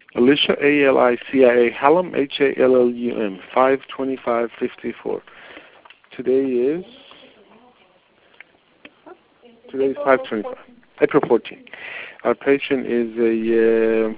Alicia, A-L-I-C-I-A, Hallam, H-A-L-L-U-M, 52554. Today is 525, April 14th. Our patient is a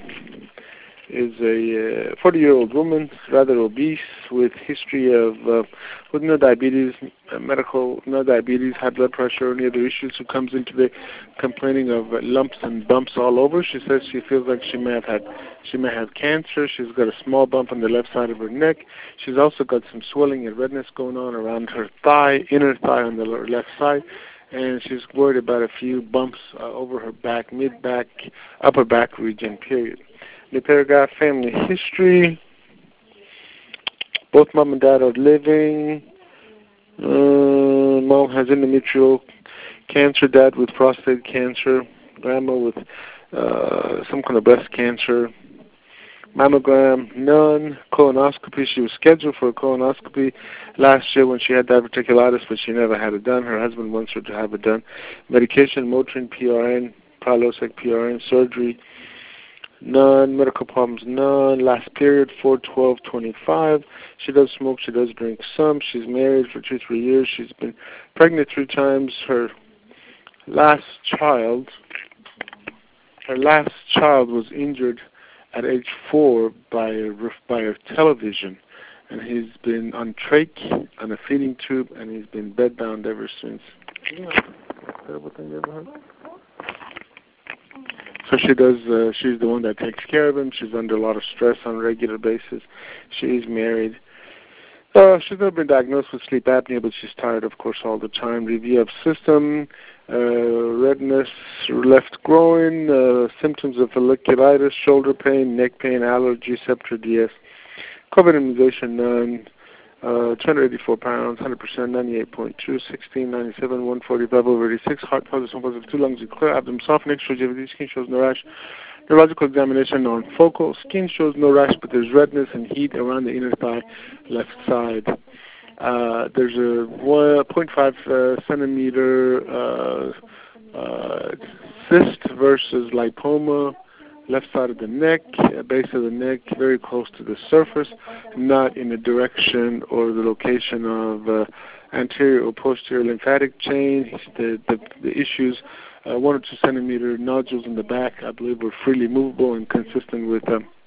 40-year-old woman, rather obese, with history of with no diabetes, no diabetes, high blood pressure, or any other issues. Who comes in today complaining of lumps and bumps all over. She says she feels like she may have cancer. She's got a small bump on the left side of her neck. She's also got some swelling and redness going on around her thigh, inner thigh on the left side. And she's worried about a few bumps over her back, mid-back, upper back region, period. The paragraph, family history. Both mom and dad are living. Mom has endometrial cancer, dad with prostate cancer, grandma with some kind of breast cancer. Mammogram, none. Colonoscopy, she was scheduled for a colonoscopy last year when she had diverticulitis, but she never had it done. Her husband wants her to have it done. Medication, Motrin, PRN, Prilosec, PRN, surgery, none. Medical problems, none. Last period, 4/12/25. She does smoke, she does drink some. She's married for 2-3 years. She's been pregnant 3 times. Her last child was injured at age 4 by a television, and he's been on trach, on a feeding tube, and he's been bedbound ever since. Terrible thing you ever heard? So she does. She's the one that takes care of him. She's under a lot of stress on a regular basis. She's married. She's never been diagnosed with sleep apnea, but she's tired, of course, all the time. Review of system, redness, left groin, symptoms of folliculitis, shoulder pain, neck pain, allergy, Septra DS. COVID immunization, none. 284 pounds, 100%, 98.2, 16, 97, 145 over 86, heart positive, 1 positive, 2 lungs are clear, abdomen soft, neck shows UVD, skin shows no rash. Neurological examination non-focal, skin shows no rash, but there's redness and heat around the inner thigh, left side. There's a 0.5 centimeter cyst versus lipoma, left side of the neck, base of the neck, very close to the surface, not in the direction or the location of anterior or posterior lymphatic chain. The issues, 1 or 2 centimeter nodules in the back, I believe, were freely movable and consistent with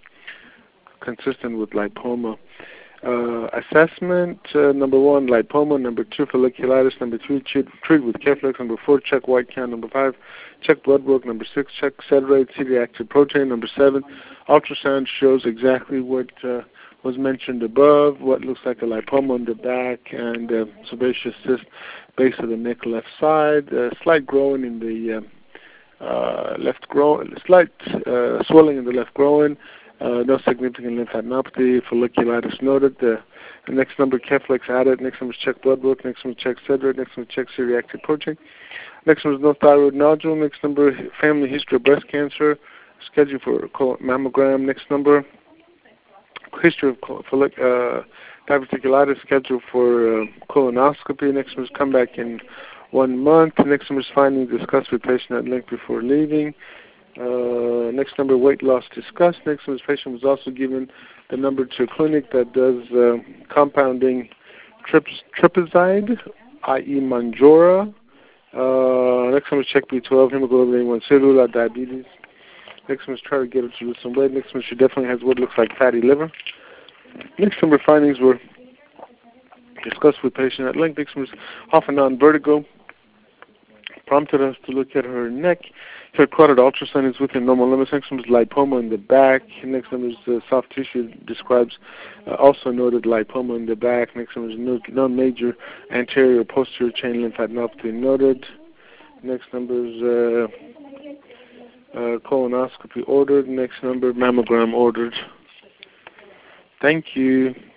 lipoma. Assessment, number 1, lipoma. Number 2, folliculitis. Number 3, treat with Keflex. Number 4, check white count. Number 5, check blood work. Number 6, check cell rate, C-reactive protein. Number 7, ultrasound shows exactly what was mentioned above, what looks like a lipoma on the back, and sebaceous cyst, base of the neck, left side. Slight growing in the left groin, slight swelling in the left groin. No significant lymphadenopathy, folliculitis noted. The next number, Keflex added. Next number is check blood work. Next number, check cell rate. Next number, check C-reactive protein. Next number is no thyroid nodule. Next number, family history of breast cancer. Schedule for mammogram. Next number, history of diverticulitis. Schedule for colonoscopy. Next number is come back in 1 month. Next number is finding discussed with patient at length before leaving. Next number, weight loss discussed. Next number, patient was also given the number to a clinic that does compounding tripizide, i.e. Manjora. Next number is check B12, hemoglobin A1, cellular diabetes. Next number is try to get her to lose some weight. Next number, she definitely has what looks like fatty liver. Next number, findings were discussed with patient at length. Next number is off and on vertigo. Prompted us to look at her neck. Her carotid ultrasound is within normal limits. Next one is lipoma in the back. Next one is soft tissue describes also noted lipoma in the back. Next one is no major anterior or posterior chain lymphadenopathy noted. Next number is colonoscopy ordered. Next number, mammogram ordered. Thank you.